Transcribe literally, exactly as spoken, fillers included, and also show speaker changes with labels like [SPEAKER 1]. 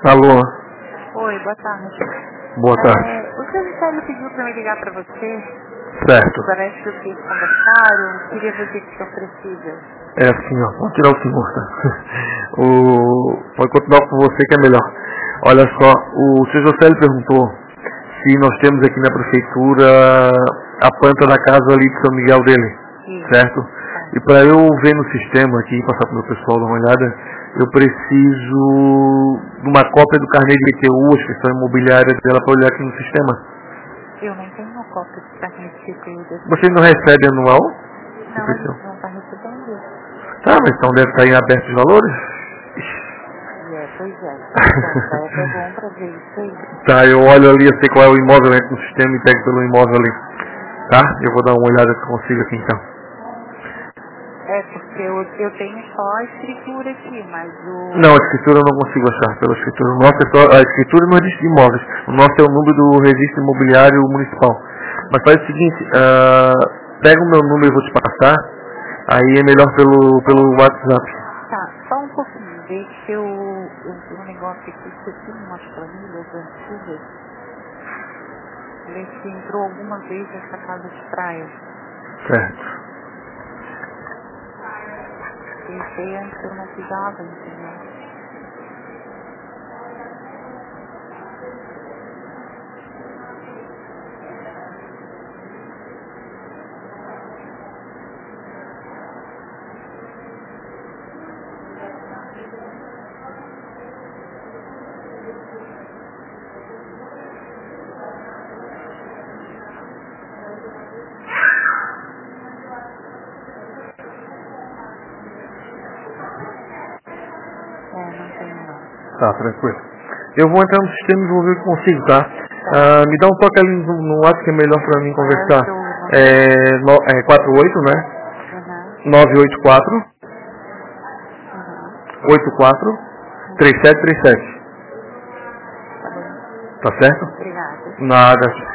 [SPEAKER 1] Alô?
[SPEAKER 2] Oi, boa tarde.
[SPEAKER 1] Boa tarde.
[SPEAKER 2] É, o seu Juscelio pediu para me ligar para você.
[SPEAKER 1] Certo.
[SPEAKER 2] Parece que vocês conversaram. Queria ver o que o senhor precisa.
[SPEAKER 1] É assim, ó. Vou tirar o senhor, tá? O... Pode continuar com você que é melhor. Olha só, o seu Juscelio perguntou se nós temos aqui na prefeitura a planta da casa ali de São Miguel dele.
[SPEAKER 2] Sim.
[SPEAKER 1] Certo? E para eu ver no sistema aqui, passar para o meu pessoal dar uma olhada, eu preciso de uma cópia do carnê de I P T U, a inscrição imobiliária dela, para olhar aqui no sistema.
[SPEAKER 2] Eu não tenho uma cópia de carnê de título desse.
[SPEAKER 1] Vocês não recebem anual?
[SPEAKER 2] Não, a gente não está recebendo.
[SPEAKER 1] Tá, mas então deve estar em aberto os valores?
[SPEAKER 2] É, pois é. Então, é bom para ver isso aí.
[SPEAKER 1] Tá, eu olho ali, eu sei qual é o imóvel, eu entro no sistema e pego pelo imóvel ali. Tá? Eu vou dar uma olhada que eu consigo aqui então.
[SPEAKER 2] É, porque eu, eu tenho só a escritura aqui, mas o...
[SPEAKER 1] Não, a escritura eu não consigo achar pela escritura. O nosso é só, a escritura no registro de imóveis. O nosso é o número do registro imobiliário municipal. Mas faz o seguinte, uh, pega o meu número e vou te passar, aí é melhor pelo, pelo WhatsApp.
[SPEAKER 2] Tá, só um pouquinho. Deixa eu... eu tenho um negócio aqui que eu tenho umas planilhas antigas. Ver se entrou alguma vez essa casa de praia.
[SPEAKER 1] Certo.
[SPEAKER 2] Pensei antes eu não cuidava, entendeu? É, não tenho não.
[SPEAKER 1] Tá, tranquilo. Eu vou entrar no sistema e vou ver o que consigo, tá? Uh, me dá um toque ali no, no WhatsApp que é melhor pra mim conversar. É, no, é quatro oito, né?
[SPEAKER 2] Uhum.
[SPEAKER 1] nove oito quatro,
[SPEAKER 2] Uhum.
[SPEAKER 1] oito quatro, três sete três sete.
[SPEAKER 2] Tá bom.
[SPEAKER 1] Tá certo?
[SPEAKER 2] Obrigada.
[SPEAKER 1] Nada.